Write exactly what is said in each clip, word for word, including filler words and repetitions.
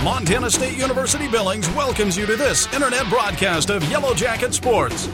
Montana State University Billings welcomes you to this internet broadcast of Yellow Jacket Sports.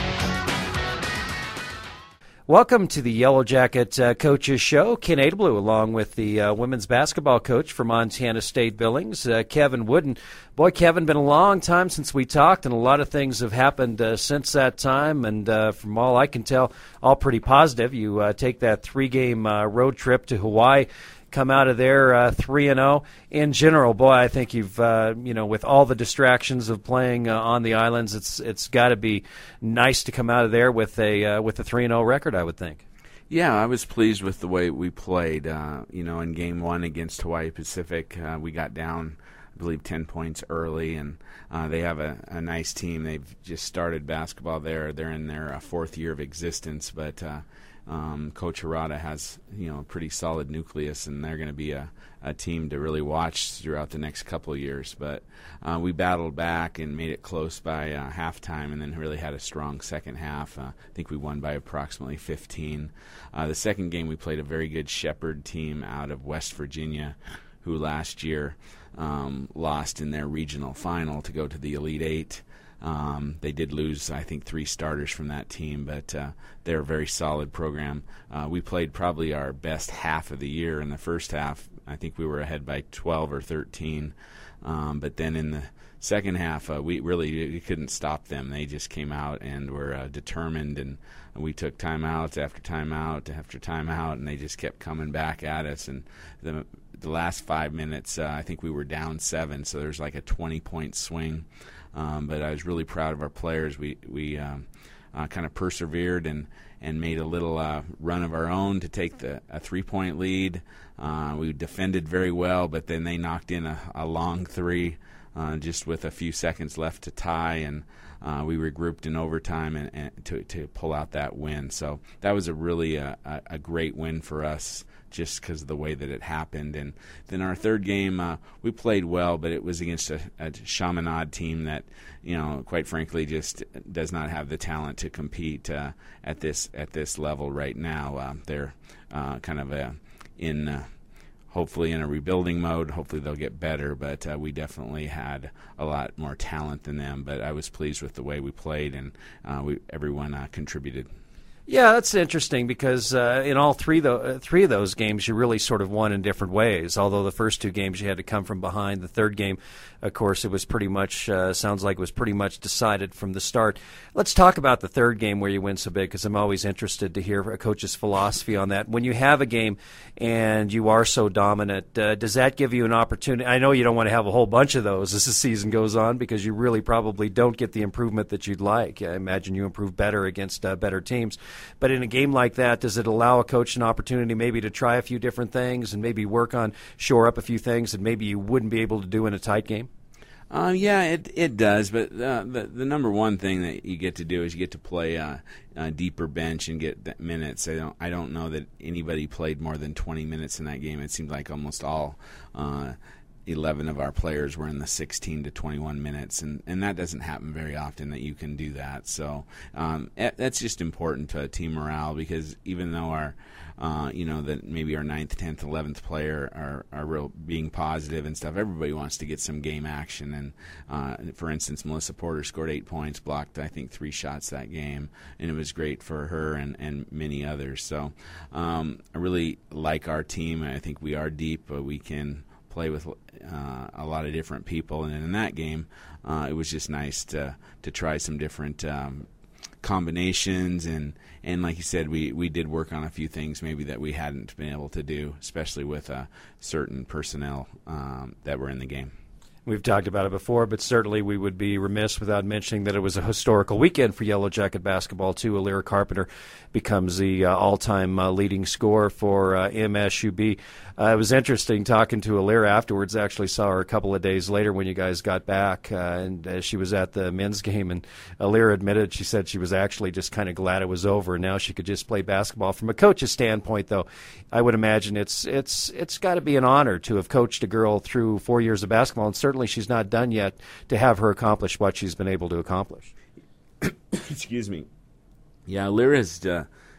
Welcome to the Yellow Jacket uh, Coaches Show. Ken Adelblue along with the uh, women's basketball coach for Montana State Billings, uh, Kevin Wooden. Boy, Kevin, been a long time since we talked, and a lot of things have happened uh, since that time, and uh, from all I can tell, all pretty positive. You uh, take that three-game uh, road trip to Hawaii, come out of there uh, three and oh. In general, boy, I think you've, uh, you know, with all the distractions of playing uh, on the islands, it's it's got to be nice to come out of there with a uh, with a three and oh record, I would think. Yeah, I was pleased with the way we played. Uh, you know, in game one against Hawaii Pacific, uh, we got down, I believe, ten points early, and uh, they have a, a nice team. They've just started basketball there. They're in their uh, fourth year of existence, but uh, um, Coach Harada has, you know, a pretty solid nucleus, and they're going to be a, a team to really watch throughout the next couple of years. But uh, we battled back and made it close by uh, halftime, and then really had a strong second half. Uh, I think we won by approximately fifteen. Uh, the second game, we played a very good Shepherd team out of West Virginia, who last year um, lost in their regional final to go to the Elite Eight. Um, they did lose, I think, three starters from that team, but uh, they're a very solid program. Uh, we played probably our best half of the year. In the first half, I think we were ahead by twelve or thirteen, um, but then in the second half, uh, we really we couldn't stop them. They just came out and were uh, determined, and we took timeout after timeout after timeout, and they just kept coming back at us. And the the last five minutes, uh, I think we were down seven, so there's like a twenty-point swing. Um, but I was really proud of our players. We we um, uh, kind of persevered and, and made a little uh, run of our own to take the a three-point lead. Uh, we defended very well, but then they knocked in a, a long three uh, just with a few seconds left to tie, and uh, we regrouped in overtime and, and to to pull out that win. So that was a really a, a, a great win for us, just because of the way that it happened. And then our third game, uh, we played well, but it was against a, a Chaminade team that, you know, quite frankly, just does not have the talent to compete uh, at this at this level right now. Uh, they're uh, kind of a, in uh, hopefully in a rebuilding mode. Hopefully they'll get better, but uh, we definitely had a lot more talent than them. But I was pleased with the way we played, and uh, we everyone uh, contributed. Yeah, that's interesting because uh, in all three, th- uh, three of those games, you really sort of won in different ways. Although the first two games you had to come from behind. The third game, of course, it was pretty much, uh, sounds like it was pretty much decided from the start. Let's talk about the third game where you win so big, because I'm always interested to hear a coach's philosophy on that. When you have a game and you are so dominant, uh, does that give you an opportunity? I know you don't want to have a whole bunch of those as the season goes on, because you really probably don't get the improvement that you'd like. I imagine you improve better against uh, better teams. But in a game like that, does it allow a coach an opportunity maybe to try a few different things and maybe work on, shore up a few things that maybe you wouldn't be able to do in a tight game? Uh, yeah, it it does. But uh, the the number one thing that you get to do is you get to play uh, a deeper bench and get that minutes. I don't I don't know that anybody played more than twenty minutes in that game. It seemed like almost all Uh, eleven of our players were in the sixteen to twenty-one minutes, and, and that doesn't happen very often that you can do that. So um, that's just important to team morale, because even though our, uh, you know, that maybe our ninth, tenth, eleventh player are, are real being positive and stuff, everybody wants to get some game action. And uh, for instance, Melissa Porter scored eight points, blocked I think three shots that game, and it was great for her and, and many others. So um, I really like our team. I think we are deep, but we can play with uh, a lot of different people, and in that game, uh, it was just nice to to try some different um, combinations, and and like you said, we we did work on a few things maybe that we hadn't been able to do, especially with uh, certain personnel um, that were in the game. We've talked about it before, but certainly we would be remiss without mentioning that it was a historical weekend for Yellow Jacket basketball, too. Alira Carpenter becomes the uh, all-time uh, leading scorer for uh, M S U B. Uh, it was interesting talking to Alira afterwards. Actually saw her a couple of days later when you guys got back, uh, and uh, she was at the men's game, and Alira admitted, she said she was actually just kind of glad it was over, and now she could just play basketball. From a coach's standpoint, though, I would imagine it's it's it's got to be an honor to have coached a girl through four years of basketball, and certainly she's not done yet, to have her accomplish what she's been able to accomplish. Excuse me. Yeah, Lyra's uh,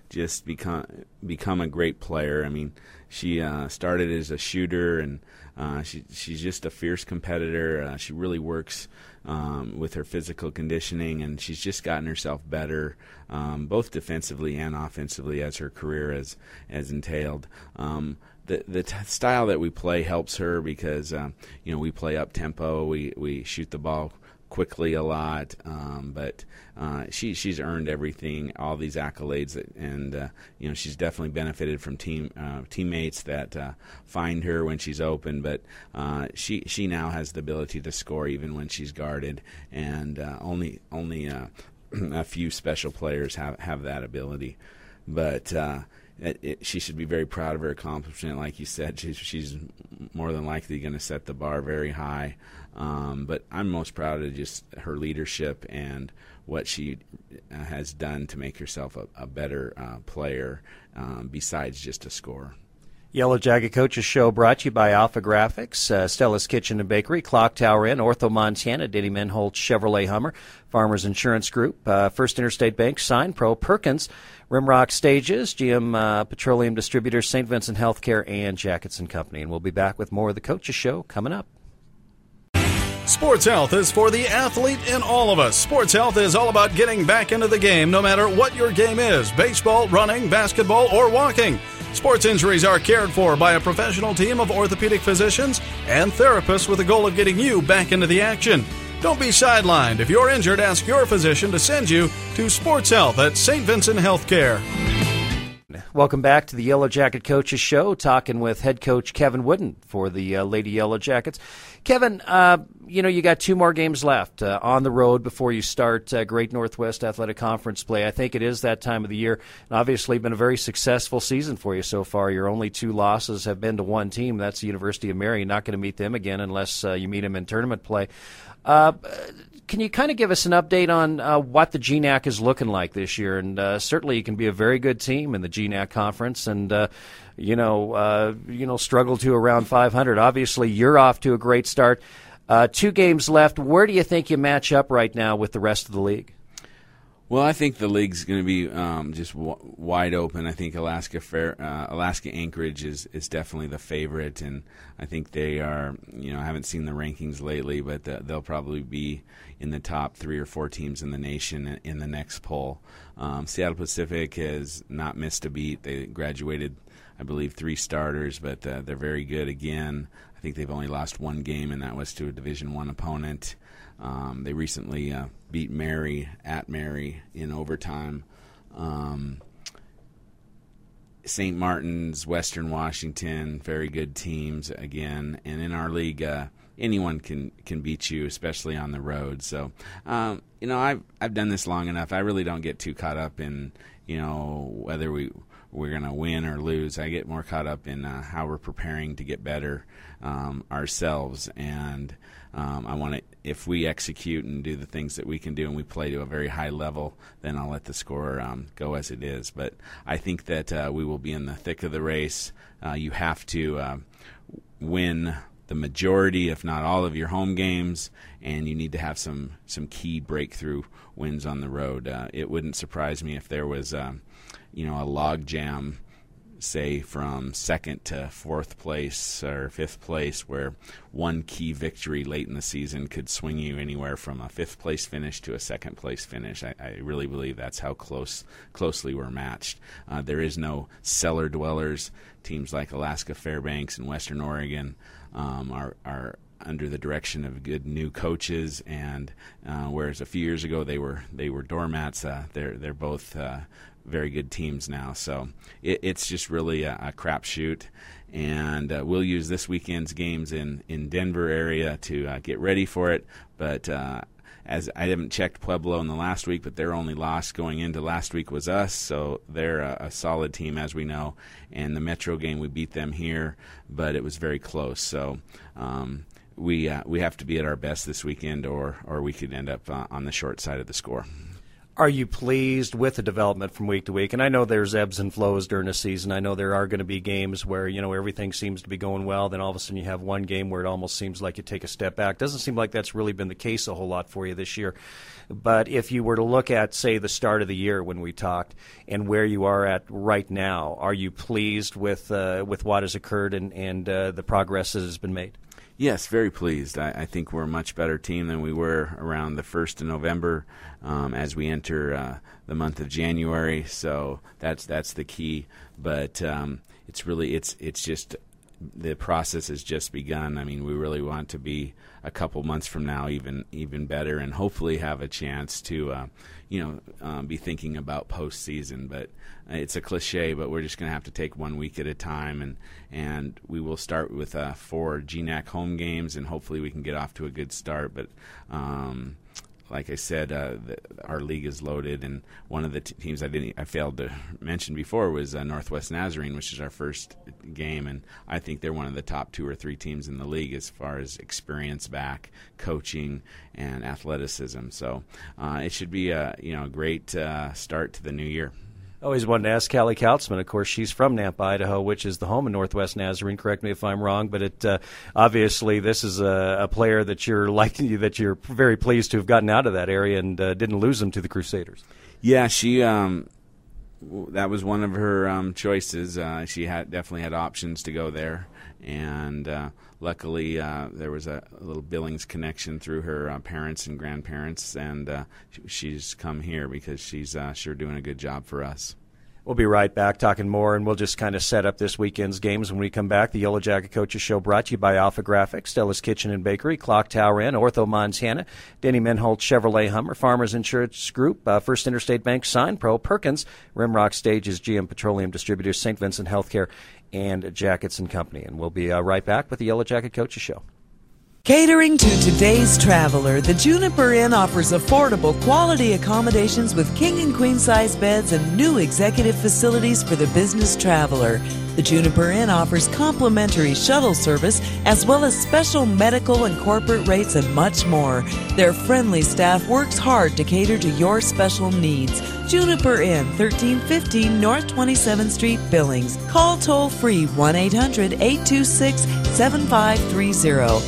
just become become a great player. I mean, she uh, started as a shooter, and uh, she she's just a fierce competitor. Uh, she really works um, with her physical conditioning, and she's just gotten herself better, um, both defensively and offensively, as her career has has entailed. Um, The the t- style that we play helps her because um, you know we play up tempo, we we shoot the ball quickly a lot, um, but uh, she she's earned everything, all these accolades, that, and uh, you know she's definitely benefited from team uh, teammates that uh, find her when she's open. But uh, she she now has the ability to score even when she's guarded, and uh, only only uh, a few special players have have that ability, but. Uh, It, it, she should be very proud of her accomplishment. Like you said, she's, she's more than likely going to set the bar very high. Um, but I'm most proud of just her leadership and what she uh, has done to make herself a, a better uh, player um, besides just a scorer. Yellow Jacket Coaches Show brought to you by Alpha Graphics, uh, Stella's Kitchen and Bakery, Clock Tower Inn, Ortho Montana, Denny Menholtz Chevrolet Hummer, Farmers Insurance Group, uh, First Interstate Bank, Sign Pro, Perkins, Rimrock Stages, G M uh, Petroleum Distributors, Saint Vincent Healthcare, and Jackets and Company. And we'll be back with more of the Coaches Show coming up. Sports Health is for the athlete in all of us. Sports Health is all about getting back into the game no matter what your game is, baseball, running, basketball, or walking. Sports injuries are cared for by a professional team of orthopedic physicians and therapists with the goal of getting you back into the action. Don't be sidelined. If you're injured, ask your physician to send you to Sports Health at Saint Vincent Healthcare. Welcome back to the Yellow Jacket Coaches Show, talking with head coach Kevin Wooden for the uh, Lady Yellow Jackets. Kevin, uh, you know, you got two more games left uh, on the road before you start uh, Great Northwest Athletic Conference play. I think it is that time of the year, and obviously been a very successful season for you so far. Your only two losses have been to one team. That's the University of Mary. You're not going to meet them again unless uh, you meet them in tournament play. Uh, can you kind of give us an update on uh, what the G N A C is looking like this year? And uh, certainly you can be a very good team in the G N A C conference and, uh, you know, uh, you know, struggle to around five hundred. Obviously, you're off to a great start. Uh, two games left. Where do you think you match up right now with the rest of the league? Well, I think the league's going to be um, just w- wide open. I think Alaska Fair, uh, Alaska Anchorage is, is definitely the favorite, and I think they are. You know, I haven't seen the rankings lately, but the, they'll probably be in the top three or four teams in the nation in, in the next poll. Um, Seattle Pacific has not missed a beat. They graduated, I believe, three starters, but uh, they're very good again. I think they've only lost one game, and that was to a Division One opponent. Um, they recently uh, beat Mary at Mary in overtime. Um, Saint Martin's, Western Washington, very good teams again. And in our league, uh, anyone can, can beat you, especially on the road. So, um, you know, I've I've done this long enough. I really don't get too caught up in, you know, whether we we're going to win or lose. I get more caught up in uh, how we're preparing to get better um, ourselves. And um, I want to, if we execute and do the things that we can do and we play to a very high level, then I'll let the score um, go as it is. But I think that uh, we will be in the thick of the race. Uh, you have to uh, win the majority, if not all, of your home games, and you need to have some, some key breakthrough wins on the road. Uh, it wouldn't surprise me if there was um, you know, a log jam, say from second to fourth place or fifth place, where one key victory late in the season could swing you anywhere from a fifth place finish to a second place finish. I, I really believe that's how close closely we're matched. Uh, there is no cellar dwellers. Teams like Alaska Fairbanks and Western Oregon um, are are under the direction of good new coaches, and uh, whereas a few years ago they were they were doormats, uh, they're they're both uh, very good teams now. So it, it's just really a, a crapshoot, and uh, we'll use this weekend's games in, in Denver area to uh, get ready for it. But uh, as I haven't checked Pueblo in the last week, but their only loss going into last week was us, so they're a, a solid team, as we know. And the Metro game, we beat them here, but it was very close. So um, we uh, we have to be at our best this weekend, or or we could end up uh, on the short side of the score. Are you pleased with the development from week to week? And I know there's ebbs and flows during the season. I know there are going to be games where, you know, everything seems to be going well. Then all of a sudden you have one game where it almost seems like you take a step back. Doesn't seem like that's really been the case a whole lot for you this year. But if you were to look at, say, the start of the year when we talked and where you are at right now, are you pleased with uh, with what has occurred and, and uh, the progress that has been made? Yes, very pleased. I, I think we're a much better team than we were around the first of November um, as we enter uh, the month of January. So that's that's the key. But um, it's really it's it's just the process has just begun. I mean, we really want to be a couple months from now even even better, and hopefully have a chance to uh, you know um, be thinking about postseason. But it's a cliche, but we're just going to have to take one week at a time, and and we will start with uh, four G N A C home games, and hopefully we can get off to a good start. But um, like I said, uh, the, our league is loaded, and one of the t- teams I didn't I failed to mention before was uh, Northwest Nazarene, which is our first game, and I think they're one of the top two or three teams in the league as far as experience back, coaching, and athleticism. So uh, it should be a you know great uh, start to the new year. Always wanted to ask Callie Kautzman. Of course, she's from Nampa, Idaho, which is the home of Northwest Nazarene. Correct me if I'm wrong, but it uh, obviously this is a, a player that you're like that you're very pleased to have gotten out of that area and uh, didn't lose them to the Crusaders. Yeah, she um, that was one of her um, choices. Uh, she had definitely had options to go there, and uh, luckily uh, there was a, a little Billings connection through her uh, parents and grandparents, and uh, she's come here because she's uh, sure doing a good job for us. We'll be right back talking more, and we'll just kind of set up this weekend's games when we come back. The Yellow Jacket Coaches Show brought to you by Alpha Graphics, Stella's Kitchen and Bakery, Clock Tower Inn, Ortho Montana, Denny Menholt Chevrolet Hummer, Farmers Insurance Group, uh, First Interstate Bank, Sign Pro, Perkins, Rimrock Stages, G M Petroleum Distributors, Saint Vincent Healthcare, and Jackets and Company. And we'll be uh, right back with the Yellow Jacket Coaches Show. Catering to today's traveler, the Juniper Inn offers affordable, quality accommodations with king and queen size beds and new executive facilities for the business traveler. The Juniper Inn offers complimentary shuttle service as well as special medical and corporate rates and much more. Their friendly staff works hard to cater to your special needs. Juniper Inn, thirteen fifteen North twenty-seventh Street, Billings. Call toll-free one eight hundred eight two six seven five three zero.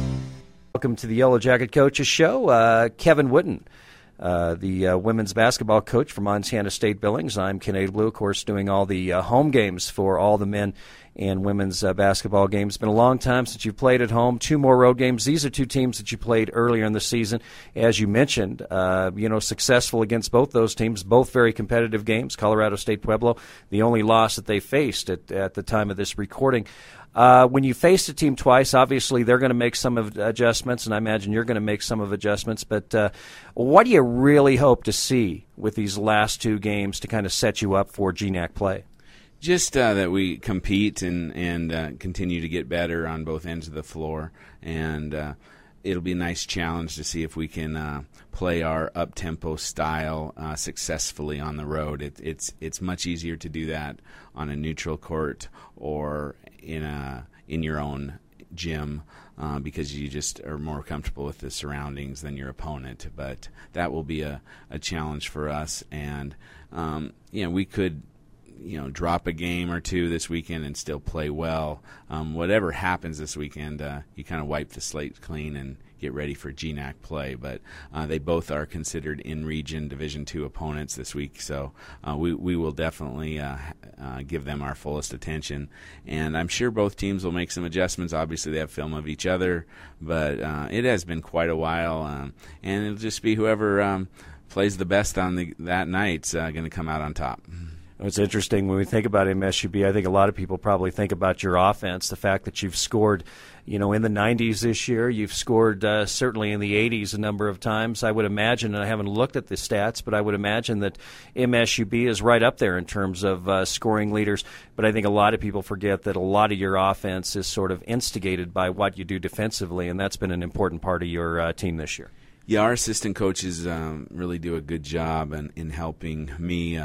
Welcome to the Yellow Jacket Coaches Show. Uh, Kevin Wooden, uh, the uh, women's basketball coach for Montana State Billings. I'm Ken Blue, of course, doing all the uh, home games for all the men and women's uh, basketball games. It's been a long time since you played at home. Two more road games. These are two teams that you played earlier in the season. As you mentioned, uh, you know, successful against both those teams, both very competitive games. Colorado State Pueblo, the only loss that they faced at, at the time of this recording. Uh, when you face a team twice, obviously they're going to make some of adjustments, and I imagine you're going to make some of adjustments. But uh, what do you really hope to see with these last two games to kind of set you up for G N A C play? Just uh, that we compete and and uh, continue to get better on both ends of the floor, and uh, it'll be a nice challenge to see if we can uh, play our up-tempo style uh, successfully on the road. It, it's it's much easier to do that on a neutral court or in a in your own gym uh, because you just are more comfortable with the surroundings than your opponent. But that will be a, a challenge for us, and um, you know we could. you know, drop a game or two this weekend and still play well. Um, whatever happens this weekend, uh, you kind of wipe the slate clean and get ready for G N A C play. But uh, they both are considered in-region Division two opponents this week, so uh, we we will definitely uh, uh, give them our fullest attention. And I'm sure both teams will make some adjustments. Obviously, they have film of each other, but uh, it has been quite a while, um, and it'll just be whoever um, plays the best on the, that night's uh, going to come out on top. It's interesting when we think about M S U B. I think a lot of people probably think about your offense, the fact that you've scored, you know, in the nineties this year. You've scored uh, certainly in the eighties a number of times. I would imagine, and I haven't looked at the stats, but I would imagine that M S U B is right up there in terms of uh, scoring leaders. But I think a lot of people forget that a lot of your offense is sort of instigated by what you do defensively, and that's been an important part of your uh, team this year. Yeah, our assistant coaches um, really do a good job in, in helping me uh,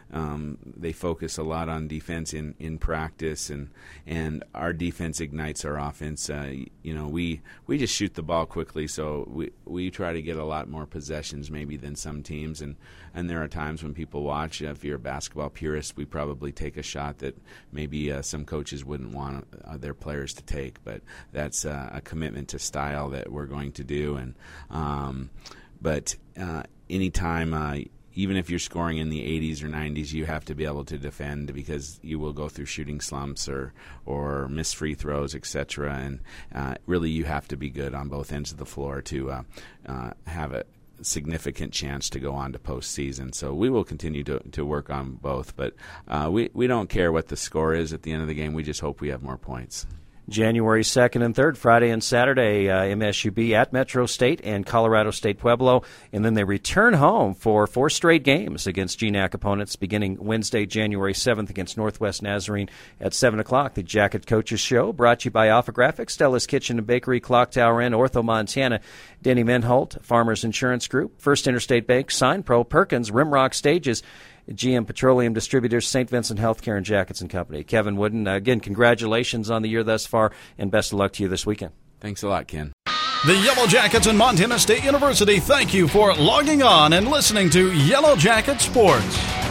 um, they focus a lot on defense in, in practice, and and our defense ignites our offense. Uh, you know, we we just shoot the ball quickly, so we we try to get a lot more possessions maybe than some teams, and and there are times when people watch. Uh, if you're a basketball purist, we probably take a shot that maybe uh, some coaches wouldn't want uh, their players to take, but that's uh, a commitment to style that we're going to do. And um, but uh, anytime. Uh, Even if you're scoring in the eighties or nineties, you have to be able to defend, because you will go through shooting slumps or or miss free throws, et cetera. And uh, really, you have to be good on both ends of the floor to uh, uh, have a significant chance to go on to postseason. So we will continue to to work on both, but uh, we we don't care what the score is at the end of the game. We just hope we have more points. January second and third, Friday and Saturday, uh, M S U B at Metro State and Colorado State Pueblo. And then they return home for four straight games against G N A C opponents, beginning Wednesday, January seventh against Northwest Nazarene at seven o'clock. The Jacket Coaches Show, brought to you by Alpha Graphics, Stella's Kitchen and Bakery, Clock Tower Inn, Ortho Montana, Denny Menholt, Farmers Insurance Group, First Interstate Bank, Sign Pro, Perkins, Rimrock Stages, G M Petroleum Distributors, Saint Vincent Healthcare, and Jackets and Company. Kevin Wooden, uh, again, congratulations on the year thus far, and best of luck to you this weekend. Thanks a lot, Ken. The Yellow Jackets and Montana State University thank you for logging on and listening to Yellow Jacket Sports.